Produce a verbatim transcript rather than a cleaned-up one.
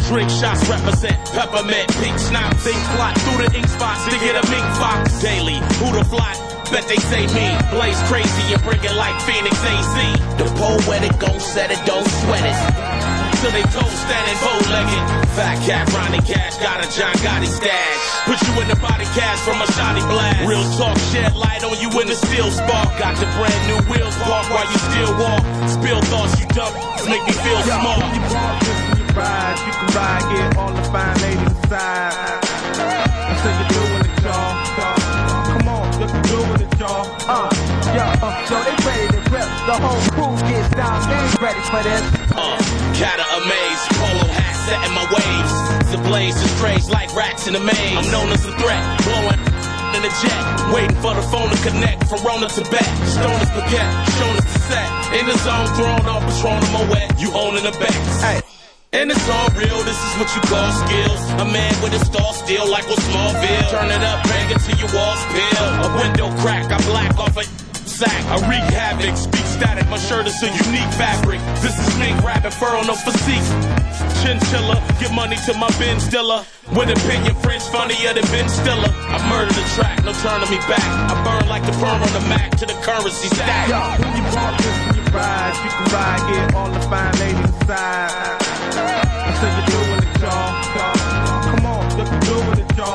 Drink shots represent peppermint, pink snot. Think plot through the ink spots to get a mink box. Daily, who the fly? Bet they say me. Blaze crazy and bring it like Phoenix A Z. The poetic gon' set it, don't sweat it. Till they told standing bow-legged. Fat cat, Ronnie Cash, got a John Gotti stash. Put you in the body cast from a shotty blast. Real talk, shed light on you in the steel spark. Got the brand new wheels park while you still walk. Spill thoughts you dumb, make me feel small. You walk, listen, you ride, you can ride, get all the fine ladies inside. That's how you doing it, y'all. Come on, you can doing it, y'all. Uh, yo, uh, yo, they ready to rip. The whole crew gets down, they ain't ready for this. Uh, Cata amaze, polo hat setting my waves. The blaze is strange like rats in a maze. I'm known as a threat, blowing in a jet, waiting for the phone to connect from Rona to back. Stone is baguette, shown us the set. In the zone, thrown off Patron in my wet. You owning the backs. Hey. And it's all real, this is what you call skills. A man with a stall steel like with Smallville. Turn it up, bang it till your walls peel. A window crack, I black off a sack. I wreak havoc, speak static, my shirt is a unique fabric. This is snake rabbit, fur on no physique. Chinchilla, give money to my Ben Stiller. With opinion, French funnier than Ben Stiller. I murder the track, no turning me back. I burn like the perm on the Mac to the currency stack. Yo, when you walk, listen, you ride, you can ride, get all the fine ladies inside.